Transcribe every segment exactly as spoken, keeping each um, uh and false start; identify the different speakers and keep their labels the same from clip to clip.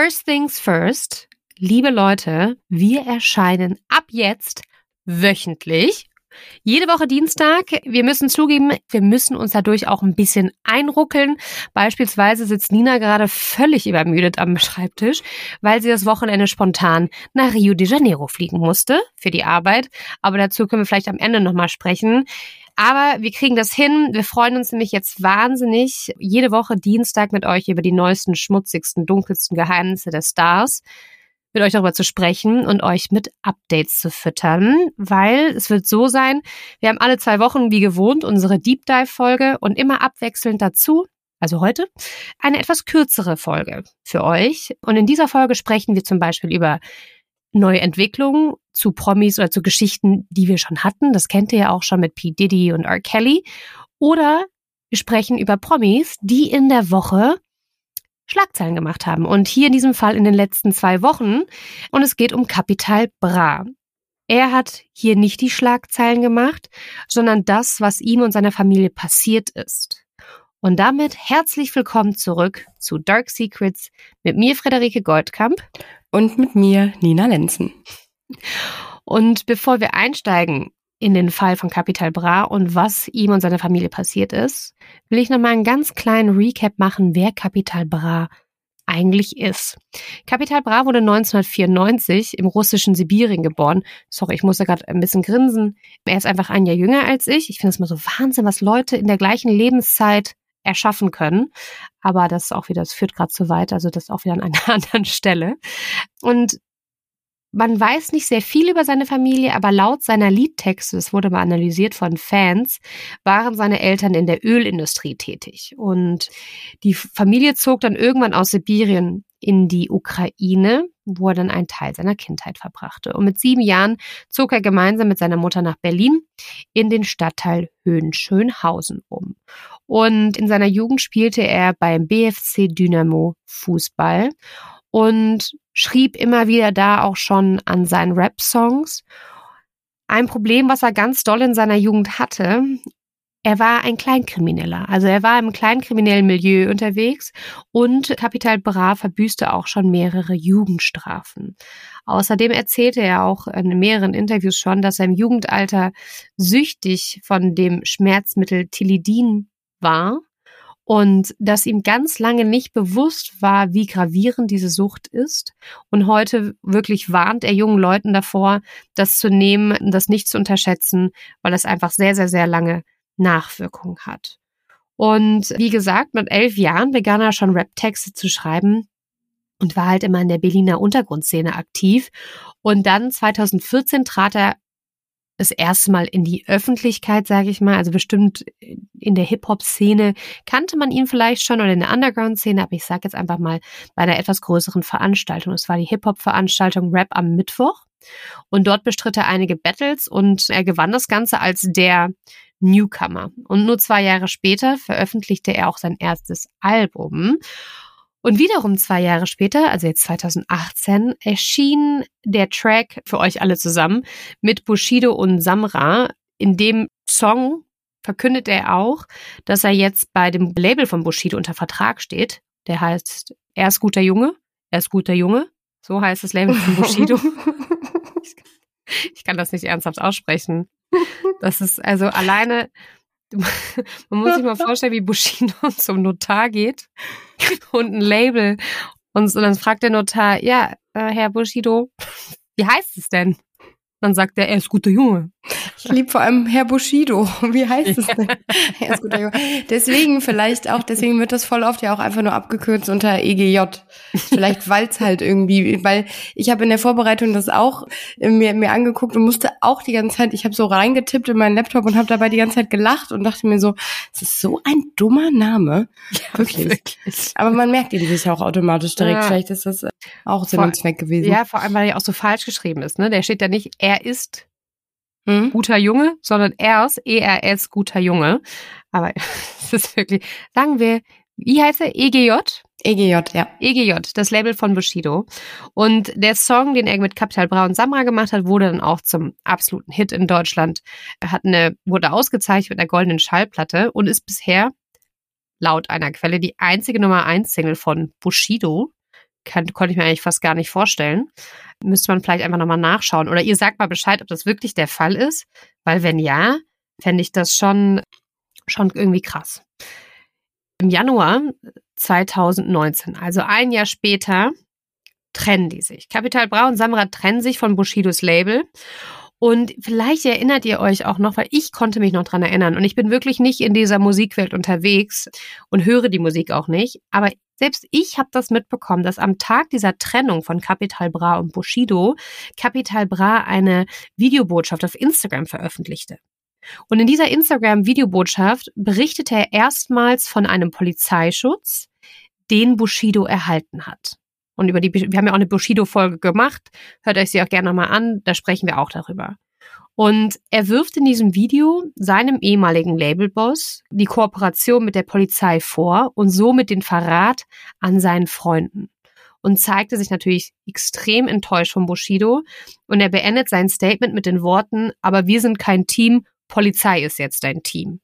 Speaker 1: First things first, liebe Leute, wir erscheinen ab jetzt wöchentlich. Jede Woche Dienstag. Wir müssen zugeben, wir müssen uns dadurch auch ein bisschen einruckeln. Beispielsweise sitzt Nina gerade völlig übermüdet am Schreibtisch, weil sie das Wochenende spontan nach Rio de Janeiro fliegen musste für die Arbeit. Aber dazu können wir vielleicht am Ende nochmal sprechen. Aber wir kriegen das hin. Wir freuen uns nämlich jetzt wahnsinnig, jede Woche Dienstag mit euch über die neuesten, schmutzigsten, dunkelsten Geheimnisse der Stars mit euch darüber zu sprechen und euch mit Updates zu füttern, weil es wird so sein, wir haben alle zwei Wochen wie gewohnt unsere Deep Dive Folge und immer abwechselnd dazu, also heute, eine etwas kürzere Folge für euch. Und in dieser Folge sprechen wir zum Beispiel über neue Entwicklungen zu Promis oder zu Geschichten, die wir schon hatten. Das kennt ihr ja auch schon mit P. Diddy und R. Kelly. Oder wir sprechen über Promis, die in der Woche Schlagzeilen gemacht haben. Und hier in diesem Fall in den letzten zwei Wochen. Und es geht um Capital Bra. Er hat hier nicht die Schlagzeilen gemacht, sondern das, was ihm und seiner Familie passiert ist. Und damit herzlich willkommen zurück zu Dark Secrets mit mir, Friederike Goldkamp.
Speaker 2: Und mit mir, Nina Lenzen.
Speaker 1: Und bevor wir einsteigen in den Fall von Capital Bra und was ihm und seiner Familie passiert ist, will ich nochmal einen ganz kleinen Recap machen, wer Capital Bra eigentlich ist. Capital Bra wurde neunzehnhundertvierundneunzig im russischen Sibirien geboren. Sorry, ich musste gerade ein bisschen grinsen. Er ist einfach ein Jahr jünger als ich. Ich finde es mal so Wahnsinn, was Leute in der gleichen Lebenszeit erschaffen können. Aber das ist auch wieder, das führt gerade zu weit, also das auch wieder an einer anderen Stelle. Und man weiß nicht sehr viel über seine Familie, aber laut seiner Liedtexte, das wurde mal analysiert von Fans, waren seine Eltern in der Ölindustrie tätig. Und die Familie zog dann irgendwann aus Sibirien in die Ukraine, wo er dann einen Teil seiner Kindheit verbrachte. Und mit sieben Jahren zog er gemeinsam mit seiner Mutter nach Berlin in den Stadtteil Höhenschönhausen um. Und in seiner Jugend spielte er beim B F C Dynamo Fußball und schrieb immer wieder da auch schon an seinen Rap-Songs. Ein Problem, was er ganz doll in seiner Jugend hatte, er war ein Kleinkrimineller. Also er war im kleinkriminellen Milieu unterwegs und Capital Bra verbüßte auch schon mehrere Jugendstrafen. Außerdem erzählte er auch in mehreren Interviews schon, dass er im Jugendalter süchtig von dem Schmerzmittel Tilidin war. Und dass ihm ganz lange nicht bewusst war, wie gravierend diese Sucht ist. Und heute wirklich warnt er jungen Leuten davor, das zu nehmen, das nicht zu unterschätzen, weil es einfach sehr, sehr, sehr lange Nachwirkungen hat. Und wie gesagt, mit elf Jahren begann er schon Rap-Texte zu schreiben und war halt immer in der Berliner Untergrundszene aktiv. Und dann zweitausendvierzehn trat er das erste Mal in die Öffentlichkeit, sage ich mal, also bestimmt in der Hip-Hop-Szene kannte man ihn vielleicht schon oder in der Underground-Szene, aber ich sage jetzt einfach mal bei einer etwas größeren Veranstaltung. Es war die Hip-Hop-Veranstaltung Rap am Mittwoch und dort bestritt er einige Battles und er gewann das Ganze als der Newcomer. Und nur zwei Jahre später veröffentlichte er auch sein erstes Album. Und wiederum zwei Jahre später, also jetzt zweitausendachtzehn, erschien der Track für euch alle zusammen mit Bushido und Samra. In dem Song verkündet er auch, dass er jetzt bei dem Label von Bushido unter Vertrag steht. Der heißt, er ist guter Junge, er ist guter Junge. So heißt das Label von Bushido. Ich kann das nicht ernsthaft aussprechen. Das ist also alleine... Man muss sich mal vorstellen, wie Bushido zum Notar geht und ein Label und, und dann fragt der Notar, ja, äh, Herr Bushido, wie heißt es denn? Dann sagt er, er ist guter Junge.
Speaker 2: Ich liebe vor allem Herr Bushido. Wie heißt es denn? Er ist guter Junge. Deswegen vielleicht auch, deswegen wird das voll oft ja auch einfach nur abgekürzt unter E G J. Vielleicht weil es halt irgendwie, weil ich habe in der Vorbereitung das auch mir, mir angeguckt und musste auch die ganze Zeit, ich habe so reingetippt in meinen Laptop und habe dabei die ganze Zeit gelacht und dachte mir so, es ist so ein dummer Name. Ja, wirklich. wirklich. Aber man merkt ihn sich auch automatisch direkt. Ja. Vielleicht ist das auch Sinn und Zweck gewesen.
Speaker 1: Ja, vor allem, weil er auch so falsch geschrieben ist. Ne? Der steht ja nicht, er ist hm? guter Junge, sondern er ist, E R S, guter Junge. Aber es ist wirklich, sagen wir, wie heißt er? E G J?
Speaker 2: E G J, ja.
Speaker 1: E G J, das Label von Bushido. Und der Song, den er mit Capital Bra und Samra gemacht hat, wurde dann auch zum absoluten Hit in Deutschland. Er hat eine, wurde ausgezeichnet mit einer goldenen Schallplatte und ist bisher, laut einer Quelle, die einzige Nummer eins Single von Bushido. kann, konnte ich mir eigentlich fast gar nicht vorstellen. Müsste man vielleicht einfach nochmal nachschauen. Oder ihr sagt mal Bescheid, ob das wirklich der Fall ist. Weil wenn ja, fände ich das schon, schon irgendwie krass. Im Januar zweitausendneunzehn, also ein Jahr später, trennen die sich. Capital Bra und Samra trennen sich von Bushidos Label. Und vielleicht erinnert ihr euch auch noch, weil ich konnte mich noch dran erinnern. Und ich bin wirklich nicht in dieser Musikwelt unterwegs und höre die Musik auch nicht. Aber selbst ich habe das mitbekommen, dass am Tag dieser Trennung von Capital Bra und Bushido Capital Bra eine Videobotschaft auf Instagram veröffentlichte. Und in dieser Instagram-Videobotschaft berichtete er erstmals von einem Polizeischutz, den Bushido erhalten hat. Und über die, wir haben ja auch eine Bushido-Folge gemacht, hört euch sie auch gerne nochmal an, da sprechen wir auch darüber. Und er wirft in diesem Video seinem ehemaligen Labelboss die Kooperation mit der Polizei vor und somit den Verrat an seinen Freunden. Und zeigte sich natürlich extrem enttäuscht von Bushido. Und er beendet sein Statement mit den Worten, aber wir sind kein Team, Polizei ist jetzt dein Team.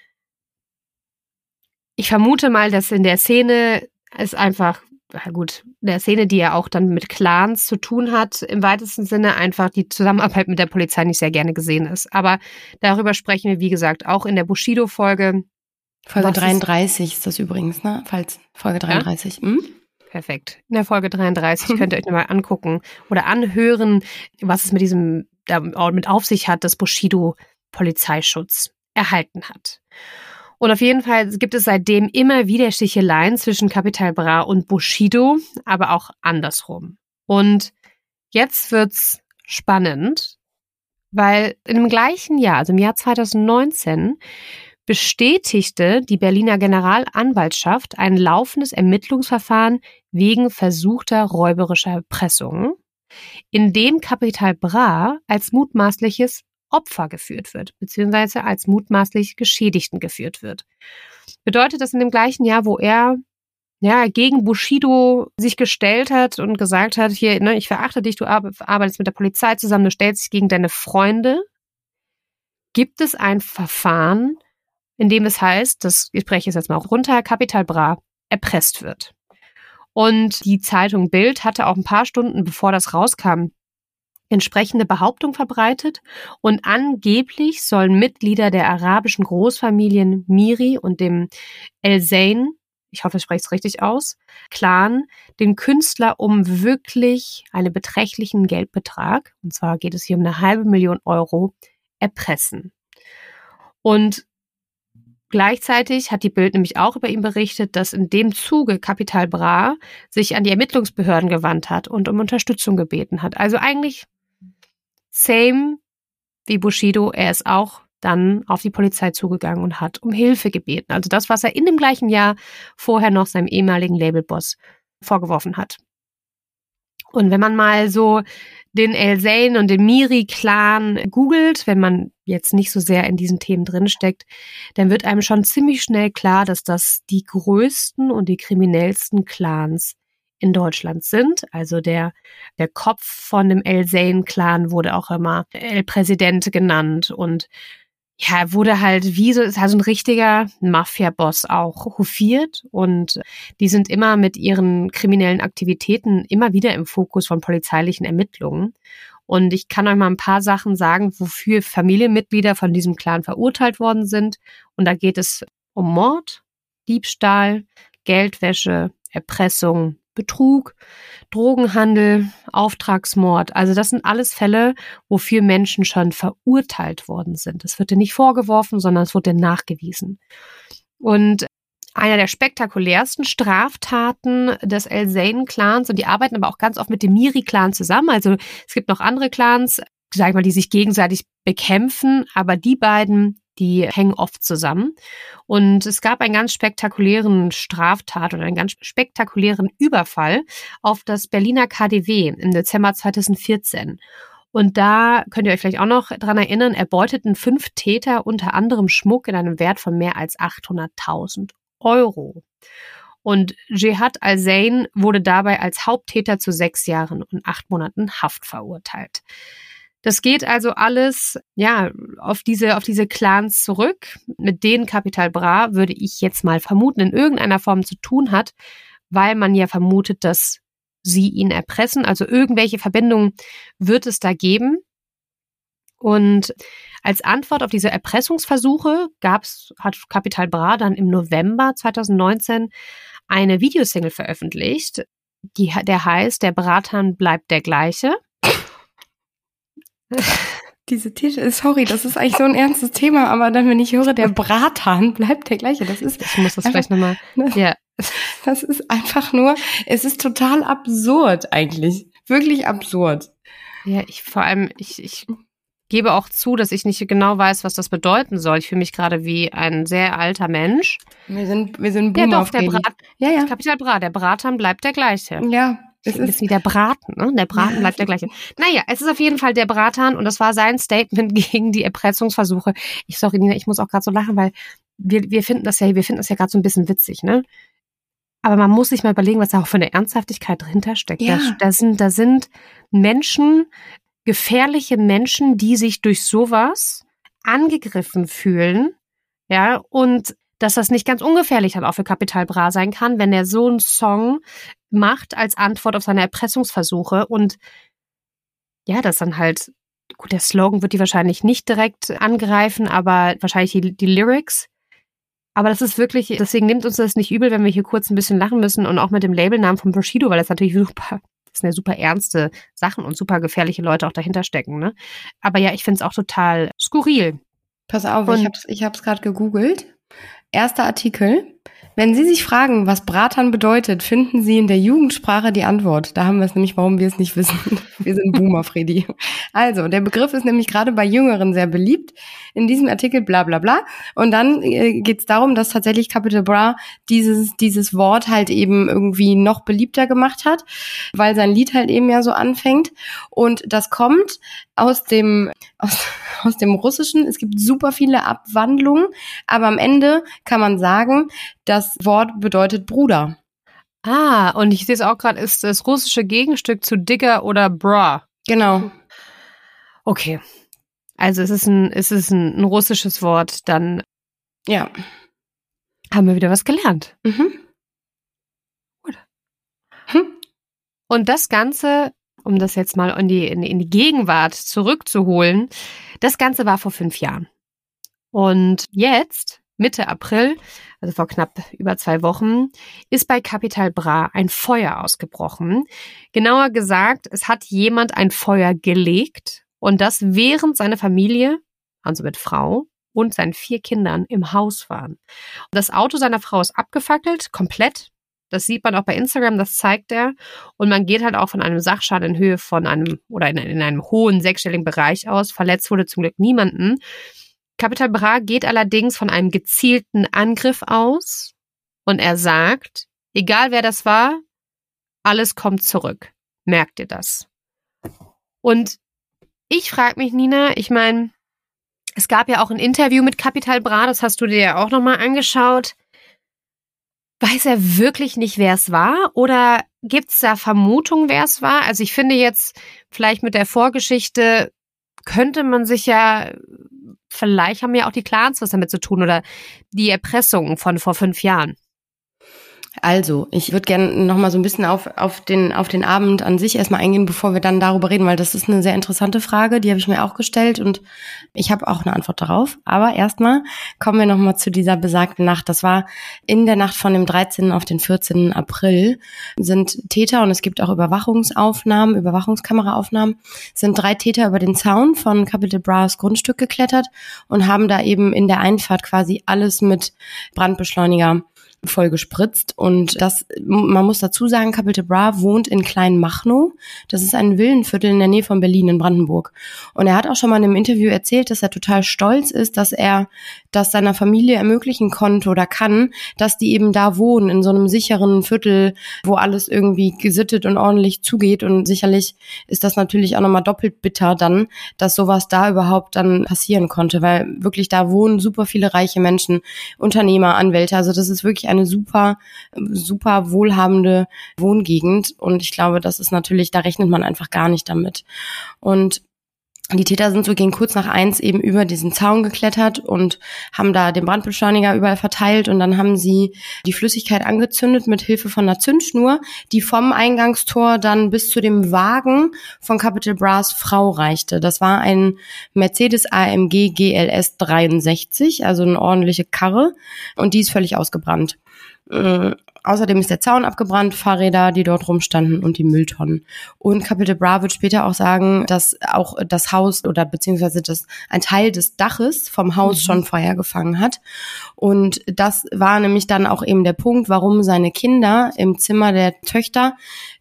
Speaker 1: Ich vermute mal, dass in der Szene es einfach, na gut, in der Szene, die ja auch dann mit Clans zu tun hat, im weitesten Sinne einfach die Zusammenarbeit mit der Polizei nicht sehr gerne gesehen ist. Aber darüber sprechen wir, wie gesagt, auch in der Bushido-Folge.
Speaker 2: Folge dreiunddreißig ist, ist das übrigens, ne? Falls Folge dreiunddreißig. Ja? Hm?
Speaker 1: Perfekt. In der Folge dreiunddreißig könnt ihr euch nochmal angucken oder anhören, was es mit diesem mit auf sich hat, dass Bushido Polizeischutz erhalten hat. Und auf jeden Fall gibt es seitdem immer wieder Sticheleien zwischen Capital Bra und Bushido, aber auch andersrum. Und jetzt wird's spannend, weil im gleichen Jahr, also im Jahr zweitausendneunzehn, bestätigte die Berliner Generalanwaltschaft ein laufendes Ermittlungsverfahren wegen versuchter räuberischer Erpressung, in dem Capital Bra als mutmaßliches Opfer geführt wird, beziehungsweise als mutmaßlich Geschädigten geführt wird. Bedeutet das in dem gleichen Jahr, wo er ja gegen Bushido sich gestellt hat und gesagt hat, hier, ne, ich verachte dich, du arbeitest mit der Polizei zusammen, du stellst dich gegen deine Freunde, gibt es ein Verfahren, in dem es heißt, das, ich spreche es jetzt mal auch runter, Capital Bra erpresst wird. Und die Zeitung Bild hatte auch ein paar Stunden, bevor das rauskam, entsprechende Behauptung verbreitet und angeblich sollen Mitglieder der arabischen Großfamilien Miri und dem El-Zain, ich hoffe, ich spreche es richtig aus, Clan, den Künstler um wirklich einen beträchtlichen Geldbetrag, und zwar geht es hier um eine halbe Million Euro, erpressen. Und gleichzeitig hat die Bild nämlich auch über ihn berichtet, dass in dem Zuge Capital Bra sich an die Ermittlungsbehörden gewandt hat und um Unterstützung gebeten hat. Also eigentlich same wie Bushido, er ist auch dann auf die Polizei zugegangen und hat um Hilfe gebeten. Also das, was er in dem gleichen Jahr vorher noch seinem ehemaligen Labelboss vorgeworfen hat. Und wenn man mal so den El-Zain und den Miri-Clan googelt, wenn man jetzt nicht so sehr in diesen Themen drinsteckt, dann wird einem schon ziemlich schnell klar, dass das die größten und die kriminellsten Clans in Deutschland sind. Also der, der Kopf von dem El-Zain-Clan wurde auch immer El-Präsident genannt und ja, wurde halt wie so, ist halt so ein richtiger Mafia-Boss auch hofiert und die sind immer mit ihren kriminellen Aktivitäten immer wieder im Fokus von polizeilichen Ermittlungen. Und ich kann euch mal ein paar Sachen sagen, wofür Familienmitglieder von diesem Clan verurteilt worden sind. Und da geht es um Mord, Diebstahl, Geldwäsche, Erpressung, Betrug, Drogenhandel, Auftragsmord. Also das sind alles Fälle, wofür Menschen schon verurteilt worden sind. Es wird dir nicht vorgeworfen, sondern es wurde dir nachgewiesen. Und einer der spektakulärsten Straftaten des El-Zain-Clans, und die arbeiten aber auch ganz oft mit dem Miri-Clan zusammen. Also es gibt noch andere Clans, sag ich mal, die sich gegenseitig bekämpfen, aber die beiden, die hängen oft zusammen. Und es gab einen ganz spektakulären Straftat oder einen ganz spektakulären Überfall auf das Berliner K D W im Dezember zweitausendvierzehn. Und da könnt ihr euch vielleicht auch noch dran erinnern, erbeuteten fünf Täter unter anderem Schmuck in einem Wert von mehr als achthunderttausend Euro. Und Jehad Al-Zain wurde dabei als Haupttäter zu sechs Jahren und acht Monaten Haft verurteilt. Das geht also alles, ja, auf diese, auf diese Clans zurück, mit denen Capital Bra, würde ich jetzt mal vermuten, in irgendeiner Form zu tun hat, weil man ja vermutet, dass sie ihn erpressen. Also irgendwelche Verbindungen wird es da geben. Und als Antwort auf diese Erpressungsversuche gab's, hat Capital Bra dann im November zwanzig neunzehn eine Videosingle veröffentlicht, die, der heißt Der Bratan bleibt der gleiche.
Speaker 2: Diese Tische, sorry, das ist eigentlich so ein ernstes Thema, aber dann, wenn ich höre, der Bratan bleibt der gleiche, das ist...
Speaker 1: Ich muss das vielleicht nochmal... Ja.
Speaker 2: Das ist einfach nur, es ist total absurd eigentlich. Wirklich absurd.
Speaker 1: Ja, ich vor allem, ich, ich gebe auch zu, dass ich nicht genau weiß, was das bedeuten soll. Ich fühle mich gerade wie ein sehr alter Mensch.
Speaker 2: Wir sind, wir sind Boomer.
Speaker 1: Ja, doch, der Brat,
Speaker 2: ja, ja.
Speaker 1: Capital Bra, der Bratan bleibt der gleiche.
Speaker 2: Ja.
Speaker 1: Es ist wie der Braten, ne? Der Braten ja. bleibt der gleiche. Naja, es ist auf jeden Fall der Bratan und das war sein Statement gegen die Erpressungsversuche. Ich sorry, Nina, ich muss auch gerade so lachen, weil wir, wir finden das ja, wir finden das ja gerade so ein bisschen witzig, ne? Aber man muss sich mal überlegen, was da auch für eine Ernsthaftigkeit dahinter steckt.
Speaker 2: Ja.
Speaker 1: Da, da sind, da sind Menschen, gefährliche Menschen, die sich durch sowas angegriffen fühlen, ja, und dass das nicht ganz ungefährlich dann auch für Capital Bra sein kann, wenn er so einen Song macht als Antwort auf seine Erpressungsversuche und ja, das dann halt, gut, der Slogan wird die wahrscheinlich nicht direkt angreifen, aber wahrscheinlich die, die Lyrics. Aber das ist wirklich, deswegen nimmt uns das nicht übel, wenn wir hier kurz ein bisschen lachen müssen und auch mit dem Labelnamen von Bushido, weil das natürlich super, das sind ja super ernste Sachen und super gefährliche Leute auch dahinter stecken, ne? Aber ja, ich finde es auch total skurril.
Speaker 2: Pass auf,
Speaker 1: und
Speaker 2: ich hab's, ich hab's gerade gegoogelt. Erster Artikel. Wenn Sie sich fragen, was Bratan bedeutet, finden Sie in der Jugendsprache die Antwort. Da haben wir es nämlich, warum wir es nicht wissen. Wir sind Boomer, Freddy. Also, der Begriff ist nämlich gerade bei Jüngeren sehr beliebt. In diesem Artikel bla bla bla. Und dann äh, geht es darum, dass tatsächlich Capital Bra dieses, dieses Wort halt eben irgendwie noch beliebter gemacht hat, weil sein Lied halt eben ja so anfängt. Und das kommt aus dem, aus, aus dem Russischen. Es gibt super viele Abwandlungen, aber am Ende kann man sagen, das Wort bedeutet Bruder.
Speaker 1: Ah, und ich sehe es auch gerade, ist das russische Gegenstück zu Digger oder Bra.
Speaker 2: Genau.
Speaker 1: Okay. Also es ist ein, es ist ein, ein russisches Wort, dann
Speaker 2: ja,
Speaker 1: haben wir wieder was gelernt.
Speaker 2: Mhm.
Speaker 1: Gut. Hm. Und das Ganze, um das jetzt mal in die, in, in die Gegenwart zurückzuholen, das Ganze war vor fünf Jahren. Und jetzt, Mitte April, also vor knapp über zwei Wochen, ist bei Capital Bra ein Feuer ausgebrochen. Genauer gesagt, es hat jemand ein Feuer gelegt und das während seine Familie, also mit Frau und seinen vier Kindern, im Haus waren. Das Auto seiner Frau ist abgefackelt, komplett. Das sieht man auch bei Instagram, das zeigt er. Und man geht halt auch von einem Sachschaden in Höhe von einem oder in, in einem hohen sechsstelligen Bereich aus. Verletzt wurde zum Glück niemanden. Capital Bra geht allerdings von einem gezielten Angriff aus und er sagt, egal wer das war, alles kommt zurück. Merkt ihr das? Und ich frage mich, Nina, ich meine, es gab ja auch ein Interview mit Capital Bra, das hast du dir ja auch nochmal angeschaut. Weiß er wirklich nicht, wer es war? Oder gibt es da Vermutungen, wer es war? Also ich finde jetzt, vielleicht mit der Vorgeschichte könnte man sich ja... Vielleicht haben ja auch die Clans was damit zu tun oder die Erpressungen von vor fünf Jahren.
Speaker 2: Also, ich würde gerne noch mal so ein bisschen auf auf den auf den Abend an sich erstmal eingehen, bevor wir dann darüber reden, weil das ist eine sehr interessante Frage, die habe ich mir auch gestellt und ich habe auch eine Antwort darauf. Aber erstmal kommen wir noch mal zu dieser besagten Nacht. Das war in der Nacht von dem dreizehnten auf den vierzehnten April sind Täter, und es gibt auch Überwachungsaufnahmen, Überwachungskameraaufnahmen, sind drei Täter über den Zaun von Capital Bras Grundstück geklettert und haben da eben in der Einfahrt quasi alles mit Brandbeschleuniger voll gespritzt. Und das, man muss dazu sagen, Capital Bra wohnt in Kleinmachnow. Das ist ein Villenviertel in der Nähe von Berlin in Brandenburg. Und er hat auch schon mal in einem Interview erzählt, dass er total stolz ist, dass er das seiner Familie ermöglichen konnte oder kann, dass die eben da wohnen, in so einem sicheren Viertel, wo alles irgendwie gesittet und ordentlich zugeht. Und sicherlich ist das natürlich auch nochmal doppelt bitter dann, dass sowas da überhaupt dann passieren konnte, weil wirklich da wohnen super viele reiche Menschen, Unternehmer, Anwälte. Also das ist wirklich eine super, super wohlhabende Wohngegend. Und ich glaube, das ist natürlich, da rechnet man einfach gar nicht damit. Und Die Täter sind so gegen kurz nach eins eben über diesen Zaun geklettert und haben da den Brandbeschleuniger überall verteilt und dann haben sie die Flüssigkeit angezündet mit Hilfe von einer Zündschnur, die vom Eingangstor dann bis zu dem Wagen von Capital Bras Frau reichte. Das war ein Mercedes A M G G L S dreiundsechzig, also eine ordentliche Karre, und die ist völlig ausgebrannt. Äh, außerdem ist der Zaun abgebrannt, Fahrräder, die dort rumstanden, und die Mülltonnen. Und Capital Bra wird später auch sagen, dass auch das Haus oder beziehungsweise das ein Teil des Daches vom Haus mhm. schon Feuer gefangen hat. Und das war nämlich dann auch eben der Punkt, warum seine Kinder im Zimmer der Töchter,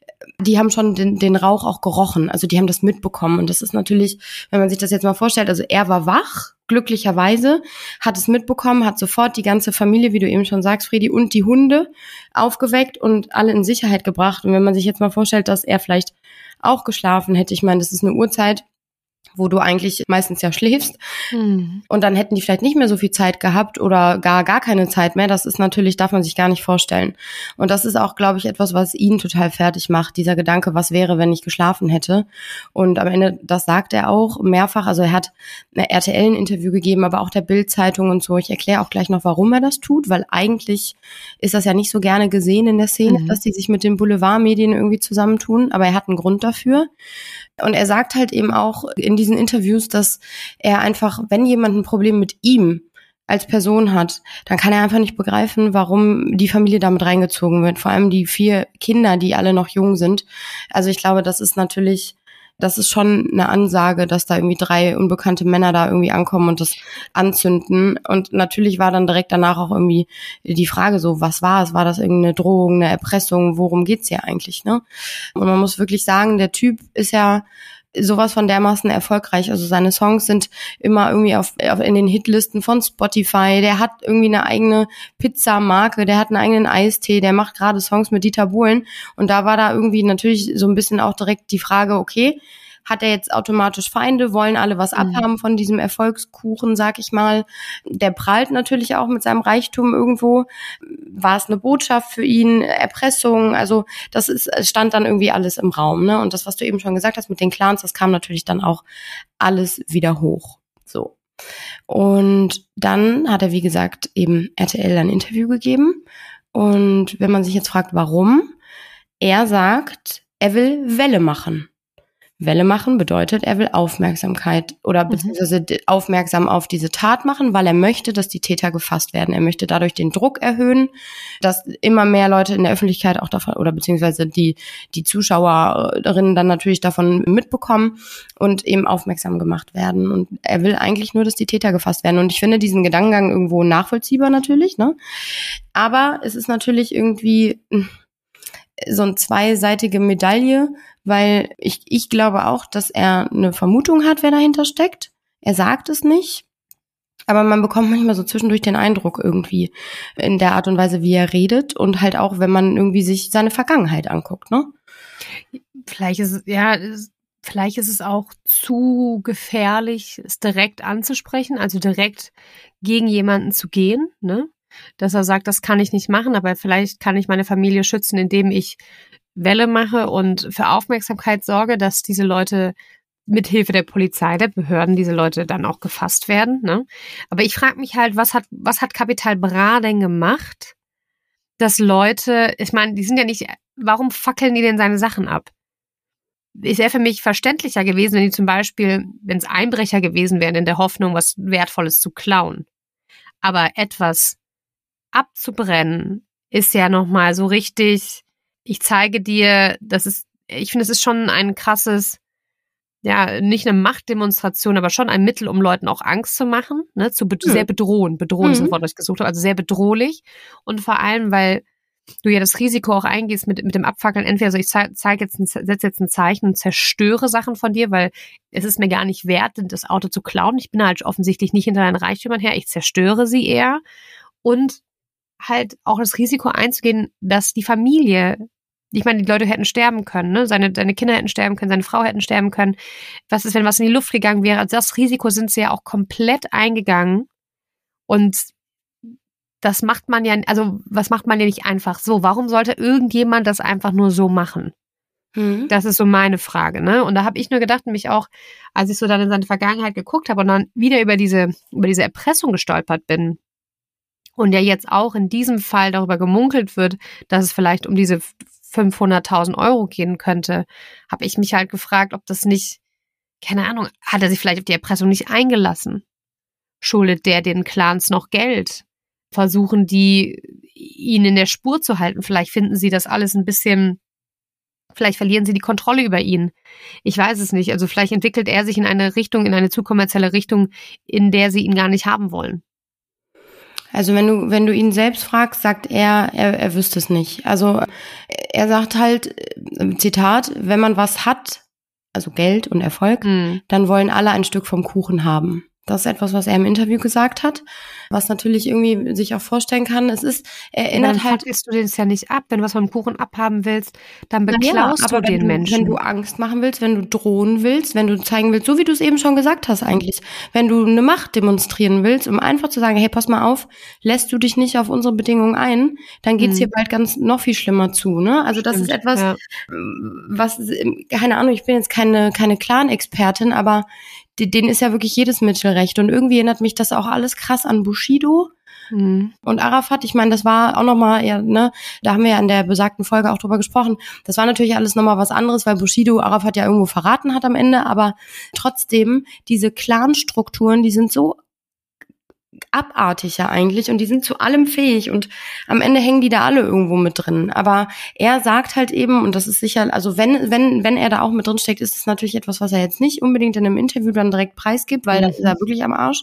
Speaker 2: die haben schon den, den Rauch auch gerochen, also die haben das mitbekommen. Und das ist natürlich, wenn man sich das jetzt mal vorstellt, also er war wach, glücklicherweise, hat es mitbekommen, hat sofort die ganze Familie, wie du eben schon sagst, Fredi, und die Hunde aufgeweckt und alle in Sicherheit gebracht. Und wenn man sich jetzt mal vorstellt, dass er vielleicht auch geschlafen hätte, ich meine, das ist eine Uhrzeit, wo du eigentlich meistens ja schläfst. Mhm. Und dann hätten die vielleicht nicht mehr so viel Zeit gehabt oder gar gar keine Zeit mehr. Das ist natürlich, darf man sich gar nicht vorstellen. Und das ist auch, glaube ich, etwas, was ihn total fertig macht, dieser Gedanke, was wäre, wenn ich geschlafen hätte. Und am Ende, das sagt er auch mehrfach, also er hat eine R T L ein Interview gegeben, aber auch der Bild-Zeitung und so. Ich erkläre auch gleich noch, warum er das tut, weil eigentlich ist das ja nicht so gerne gesehen in der Szene, mhm. dass die sich mit den Boulevardmedien irgendwie zusammentun, aber er hat einen Grund dafür. Und er sagt halt eben auch in diesen Interviews, dass er einfach, wenn jemand ein Problem mit ihm als Person hat, dann kann er einfach nicht begreifen, warum die Familie damit reingezogen wird. Vor allem die vier Kinder, die alle noch jung sind. Also ich glaube, das ist natürlich, das ist schon eine Ansage, dass da irgendwie drei unbekannte Männer da irgendwie ankommen und das anzünden. Und natürlich war dann direkt danach auch irgendwie die Frage so, was war es? War das irgendeine Drohung, eine Erpressung? Worum geht's hier eigentlich, ne? Und man muss wirklich sagen, der Typ ist ja sowas von dermaßen erfolgreich. Also seine Songs sind immer irgendwie auf, auf in den Hitlisten von Spotify. Der hat irgendwie eine eigene Pizzamarke, der hat einen eigenen Eistee, der macht gerade Songs mit Dieter Bohlen. Und da war da irgendwie natürlich so ein bisschen auch direkt die Frage, okay, hat er jetzt automatisch Feinde, wollen alle was abhaben von diesem Erfolgskuchen, sag ich mal. Der prahlt natürlich auch mit seinem Reichtum irgendwo. War es eine Botschaft für ihn, Erpressung? Also das ist, stand dann irgendwie alles im Raum, ne? Und das, was du eben schon gesagt hast mit den Clans, das kam natürlich dann auch alles wieder hoch. So. Und dann hat er, wie gesagt, eben R T L ein Interview gegeben. Und wenn man sich jetzt fragt, warum, er sagt, er will Welle machen. Welle machen bedeutet, er will Aufmerksamkeit oder beziehungsweise aufmerksam auf diese Tat machen, weil er möchte, dass die Täter gefasst werden. Er möchte dadurch den Druck erhöhen, dass immer mehr Leute in der Öffentlichkeit auch davon oder beziehungsweise die die Zuschauerinnen dann natürlich davon mitbekommen und eben aufmerksam gemacht werden. Und er will eigentlich nur, dass die Täter gefasst werden. Und ich finde diesen Gedankengang irgendwo nachvollziehbar natürlich, ne? Aber es ist natürlich irgendwie so eine zweiseitige Medaille, weil ich ich glaube auch, dass er eine Vermutung hat, wer dahinter steckt. Er sagt es nicht, aber man bekommt manchmal so zwischendurch den Eindruck irgendwie in der Art und Weise, wie er redet und halt auch, wenn man irgendwie sich seine Vergangenheit anguckt, ne?
Speaker 1: Vielleicht ist es, ja, vielleicht ist es auch zu gefährlich, es direkt anzusprechen, also direkt gegen jemanden zu gehen, ne? Dass er sagt, das kann ich nicht machen, aber vielleicht kann ich meine Familie schützen, indem ich Welle mache und für Aufmerksamkeit sorge, dass diese Leute mit Hilfe der Polizei, der Behörden, diese Leute dann auch gefasst werden, ne? Aber ich frage mich halt, was hat, was hat Capital Bra denn gemacht, dass Leute, ich meine, die sind ja nicht, warum fackeln die denn seine Sachen ab? Es wäre für mich verständlicher gewesen, wenn die zum Beispiel, wenn es Einbrecher gewesen wären, in der Hoffnung, was Wertvolles zu klauen. Aber etwas abzubrennen ist ja nochmal so richtig, ich zeige dir, das ist, ich finde, es ist schon ein krasses, ja, nicht eine Machtdemonstration, aber schon ein Mittel, um Leuten auch Angst zu machen, ne, zu be- hm. sehr bedrohen, bedrohen mhm. ist das Wort, das ich gesucht habe, also sehr bedrohlich und vor allem, weil du ja das Risiko auch eingehst mit mit dem Abfackeln, entweder so ich zeige zeig jetzt, setze jetzt ein Zeichen und zerstöre Sachen von dir, weil es ist mir gar nicht wert, das Auto zu klauen, ich bin halt offensichtlich nicht hinter deinen Reichtümern her, ich zerstöre sie eher und halt auch das Risiko einzugehen, dass die Familie, ich meine, die Leute hätten sterben können, ne? Seine, seine Kinder hätten sterben können, seine Frau hätten sterben können. Was ist, wenn was in die Luft gegangen wäre? Also das Risiko sind sie ja auch komplett eingegangen. Und das macht man ja, also was macht man ja nicht einfach so? Warum sollte irgendjemand das einfach nur so machen?
Speaker 2: Mhm.
Speaker 1: Das ist so meine Frage, ne? Und da habe ich nur gedacht, nämlich auch, als ich so dann in seine Vergangenheit geguckt habe und dann wieder über diese, über diese Erpressung gestolpert bin und ja jetzt auch in diesem Fall darüber gemunkelt wird, dass es vielleicht um diese fünfhunderttausend Euro gehen könnte, habe ich mich halt gefragt, ob das nicht, keine Ahnung, hat er sich vielleicht auf die Erpressung nicht eingelassen? Schuldet der den Clans noch Geld? Versuchen die, ihn in der Spur zu halten? Vielleicht finden sie das alles ein bisschen, vielleicht verlieren sie die Kontrolle über ihn. Ich weiß es nicht. Also vielleicht entwickelt er sich in eine Richtung, in eine zu kommerzielle Richtung, in der sie ihn gar nicht haben wollen.
Speaker 2: Also wenn du, wenn du ihn selbst fragst, sagt er, er, er wüsste es nicht. Also er sagt halt, Zitat, wenn man was hat, also Geld und Erfolg,
Speaker 1: Mhm.
Speaker 2: dann wollen alle ein Stück vom Kuchen haben. Das ist etwas, was er im Interview gesagt hat, was natürlich irgendwie sich auch vorstellen kann. Es ist, er erinnert
Speaker 1: dann
Speaker 2: halt.
Speaker 1: fackelst du den ja nicht ab. Wenn du was vom Kuchen abhaben willst, dann
Speaker 2: Na ja,
Speaker 1: beklaust
Speaker 2: aber
Speaker 1: du
Speaker 2: wenn
Speaker 1: den
Speaker 2: du,
Speaker 1: Menschen.
Speaker 2: Wenn du Angst machen willst, wenn du drohen willst, wenn du zeigen willst, so wie du es eben schon gesagt hast eigentlich, wenn du eine Macht demonstrieren willst, um einfach zu sagen, hey, pass mal auf, lässt du dich nicht auf unsere Bedingungen ein, dann geht's
Speaker 1: Mhm.
Speaker 2: hier bald ganz noch viel schlimmer zu, ne? Also das
Speaker 1: Stimmt,
Speaker 2: ist etwas,
Speaker 1: ja.
Speaker 2: was, keine Ahnung, ich bin jetzt keine keine Clan-Expertin, aber die- denen ist ja wirklich jedes Mittel recht. Und irgendwie erinnert mich das auch alles krass an Bushido
Speaker 1: Mhm.
Speaker 2: und Arafat. Ich meine, das war auch nochmal, ja, ne, da haben wir ja in der besagten Folge auch drüber gesprochen. Das war natürlich alles nochmal was anderes, weil Bushido Arafat ja irgendwo verraten hat am Ende, aber trotzdem, diese Clan-Strukturen, die sind so abartig ja eigentlich und die sind zu allem fähig und am Ende hängen die da alle irgendwo mit drin. Aber er sagt halt eben, und das ist sicher, also wenn wenn wenn er da auch mit drin steckt, ist es natürlich etwas, was er jetzt nicht unbedingt in einem Interview dann direkt preisgibt, weil
Speaker 1: Mhm.
Speaker 2: da ist er wirklich am Arsch.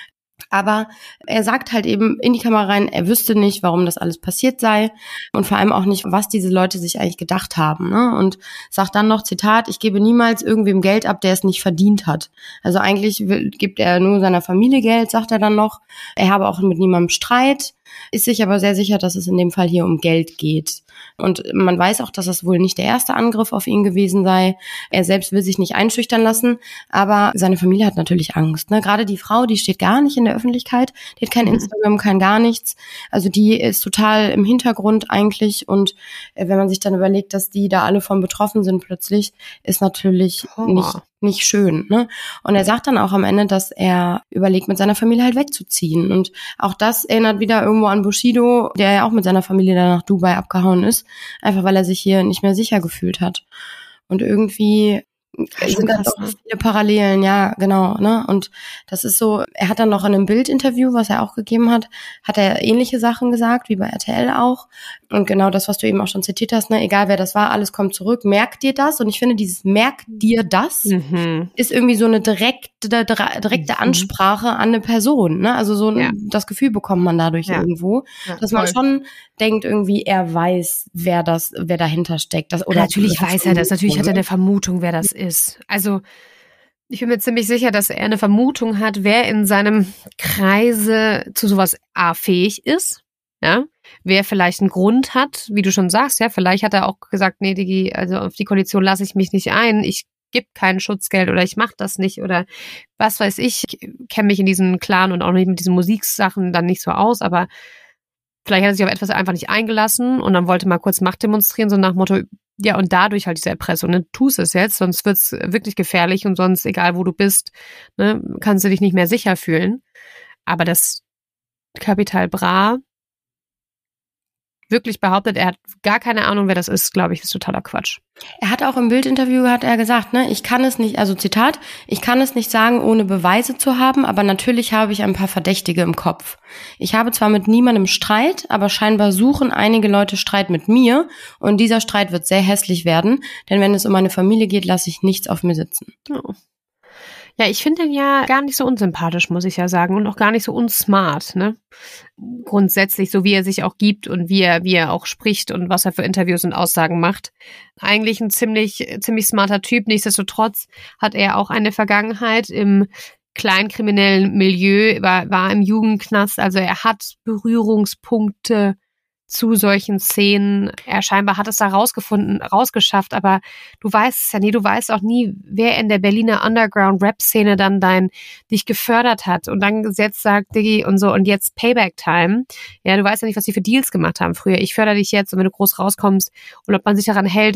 Speaker 2: Aber er sagt halt eben in die Kamera rein, er wüsste nicht, warum das alles passiert sei und vor allem auch nicht, was diese Leute sich eigentlich gedacht haben, ne? Und sagt dann noch, Zitat, ich gebe niemals irgendwem Geld ab, der es nicht verdient hat. Also eigentlich will, gibt er nur seiner Familie Geld, sagt er dann noch. Er habe auch mit niemandem Streit, ist sich aber sehr sicher, dass es in dem Fall hier um Geld geht. Und man weiß auch, dass das wohl nicht der erste Angriff auf ihn gewesen sei. Er selbst will sich nicht einschüchtern lassen, aber seine Familie hat natürlich Angst, ne? Gerade die Frau, die steht gar nicht in der Öffentlichkeit, die hat kein
Speaker 1: Mhm.
Speaker 2: Instagram, kein gar nichts. Also die ist total im Hintergrund eigentlich und äh, wenn man sich dann überlegt, dass die da alle von betroffen sind plötzlich, ist natürlich
Speaker 1: Horror.
Speaker 2: nicht nicht schön, ne? Und er sagt dann auch am Ende, dass er überlegt, mit seiner Familie halt wegzuziehen. Und auch das erinnert wieder irgendwo an Bushido, der ja auch mit seiner Familie dann nach Dubai abgehauen ist, einfach weil er sich hier nicht mehr sicher gefühlt hat. Und irgendwie
Speaker 1: Ja, schon
Speaker 2: sind da
Speaker 1: krass,
Speaker 2: doch
Speaker 1: ne?
Speaker 2: viele Parallelen, ja, genau, ne? Und das ist so, er hat dann noch in einem Bildinterview, was er auch gegeben hat, hat er ähnliche Sachen gesagt, wie bei R T L auch. Und genau das, was du eben auch schon zitiert hast, ne? Egal wer das war, alles kommt zurück, merk dir das. Und ich finde, dieses merk dir das
Speaker 1: Mhm.
Speaker 2: ist irgendwie so eine direkte, direkte
Speaker 1: Mhm.
Speaker 2: Ansprache an eine Person, ne? Also so ein,
Speaker 1: Ja.
Speaker 2: das Gefühl bekommt man dadurch
Speaker 1: Ja.
Speaker 2: irgendwo,
Speaker 1: Ja,
Speaker 2: dass man
Speaker 1: voll.
Speaker 2: schon denkt irgendwie, er weiß, wer das, wer dahinter steckt. Das, oder
Speaker 1: Natürlich weiß er das. Natürlich hat er
Speaker 2: ne?
Speaker 1: eine Vermutung, wer das ist. Also ich bin mir ziemlich sicher, dass er eine Vermutung hat, wer in seinem Kreise zu sowas A fähig ist. Ja, wer vielleicht einen Grund hat, wie du schon sagst, ja, vielleicht hat er auch gesagt, nee, Digi, also auf die Kondition lasse ich mich nicht ein, ich gebe kein Schutzgeld oder ich mache das nicht oder was weiß ich, ich kenne mich in diesen Clan und auch nicht mit diesen Musiksachen dann nicht so aus, aber vielleicht hat er sich auf etwas einfach nicht eingelassen und dann wollte mal kurz Macht demonstrieren, so nach Motto, ja, und dadurch halt diese Erpressung, ne, tust es jetzt, sonst wird's wirklich gefährlich und sonst, egal wo du bist, ne, kannst du dich nicht mehr sicher fühlen. Aber das Capital Bra wirklich behauptet, er hat gar keine Ahnung, wer das ist, glaube ich, ist totaler Quatsch.
Speaker 2: Er hat auch im Bildinterview, hat er gesagt, ne, ich kann es nicht, also Zitat, ich kann es nicht sagen, ohne Beweise zu haben, aber natürlich habe ich ein paar Verdächtige im Kopf. Ich habe zwar mit niemandem Streit, aber scheinbar suchen einige Leute Streit mit mir und dieser Streit wird sehr hässlich werden, denn wenn es um meine Familie geht, lasse ich nichts auf mir sitzen.
Speaker 1: Oh. Ja, ich finde ihn ja gar nicht so unsympathisch, muss ich ja sagen, und auch gar nicht so unsmart, ne? Grundsätzlich, so wie er sich auch gibt und wie er, wie er auch spricht und was er für Interviews und Aussagen macht. Eigentlich ein ziemlich, ziemlich smarter Typ. Nichtsdestotrotz hat er auch eine Vergangenheit im kleinkriminellen Milieu, war, war im Jugendknast, also er hat Berührungspunkte zu solchen Szenen. Er scheinbar hat es da rausgefunden, rausgeschafft, aber du weißt es ja nie, du weißt auch nie, wer in der Berliner Underground-Rap-Szene dann dein, dich gefördert hat und dann jetzt sagt, Diggi, und so, und jetzt Payback-Time. Ja, du weißt ja nicht, was die für Deals gemacht haben früher. Ich fördere dich jetzt und wenn du groß rauskommst und ob man sich daran hält,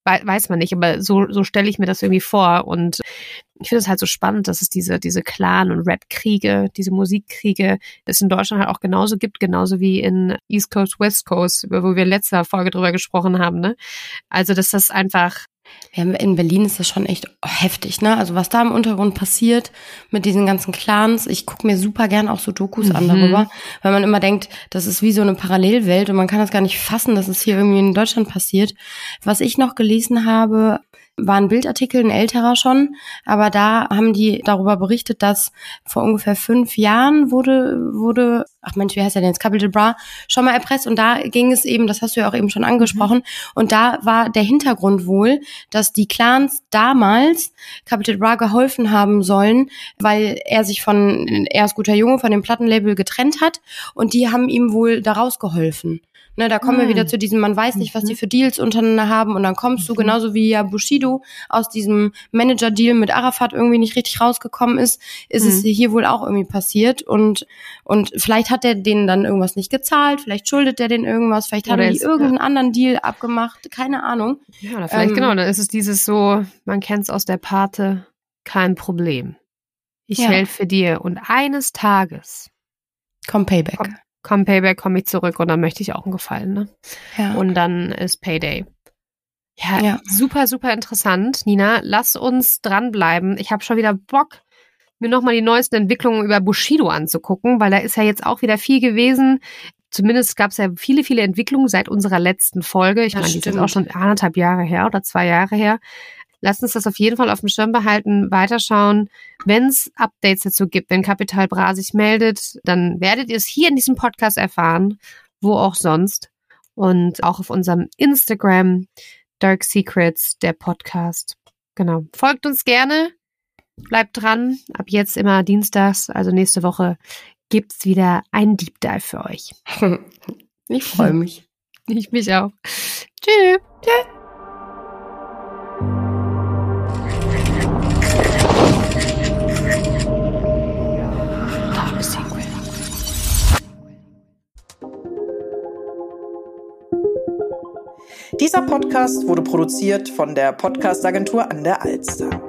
Speaker 1: weiß man nicht, aber so, so stelle ich mir das irgendwie vor. Und ich finde es halt so spannend, dass es diese, diese Clan- und Rap-Kriege, diese Musikkriege, es in Deutschland halt auch genauso gibt, genauso wie in East Coast, West Coast, wo wir in letzter Folge drüber gesprochen haben, ne? Also, dass das einfach...
Speaker 2: Ja, in Berlin ist das schon echt heftig, ne? Also was da im Untergrund passiert mit diesen ganzen Clans, ich gucke mir super gern auch so Dokus mhm. an darüber, weil man immer denkt, das ist wie so eine Parallelwelt und man kann das gar nicht fassen, dass es hier irgendwie in Deutschland passiert. Was ich noch gelesen habe, war ein Bildartikel, ein älterer schon, aber da haben die darüber berichtet, dass vor ungefähr fünf Jahren wurde, wurde, ach Mensch, wie heißt der denn jetzt, Capital Bra, schon mal erpresst und da ging es eben, das hast du ja auch eben schon angesprochen, mhm. und da war der Hintergrund wohl, dass die Clans damals Capital Bra geholfen haben sollen, weil er sich von, er ist guter Junge, von dem Plattenlabel getrennt hat und die haben ihm wohl da rausgeholfen. Ne, da kommen mhm. wir wieder zu diesem, man weiß nicht, was die für Deals untereinander haben und dann kommst du, mhm. genauso wie ja Bushido aus diesem Manager-Deal mit Arafat irgendwie nicht richtig rausgekommen ist, ist mhm. es hier wohl auch irgendwie passiert und und vielleicht hat der denen dann irgendwas nicht gezahlt, vielleicht schuldet der denen irgendwas, vielleicht haben die irgendeinen ja. anderen Deal abgemacht, keine Ahnung.
Speaker 1: Ja, oder vielleicht ähm, genau, dann ist es dieses so, man kennt es aus der Pate, kein Problem. Ich ja. helfe dir und eines Tages
Speaker 2: kommt Payback.
Speaker 1: Komm, Komm Payback, komme ich zurück und dann möchte ich auch einen Gefallen, ne?
Speaker 2: Ja.
Speaker 1: Und dann ist Payday. Ja, ja, super, super interessant. Nina, lass uns dranbleiben. Ich habe schon wieder Bock, mir nochmal die neuesten Entwicklungen über Bushido anzugucken, weil da ist ja jetzt auch wieder viel gewesen. Zumindest gab es ja viele, viele Entwicklungen seit unserer letzten Folge. Ich meine, die ist jetzt auch schon anderthalb Jahre her oder zwei Jahre her. Lasst uns das auf jeden Fall auf dem Schirm behalten, weiterschauen. Wenn es Updates dazu gibt, wenn Capital Bra sich meldet, dann werdet ihr es hier in diesem Podcast erfahren, wo auch sonst. Und auch auf unserem Instagram, Dark Secrets, der Podcast. Genau. Folgt uns gerne, bleibt dran. Ab jetzt immer dienstags, also nächste Woche, gibt's wieder einen Deep Dive für euch.
Speaker 2: Ich freue mich.
Speaker 1: Ich mich auch. Tschüss.
Speaker 2: Tschüss.
Speaker 3: Dieser Podcast wurde produziert von der Podcast-Agentur an der Alster.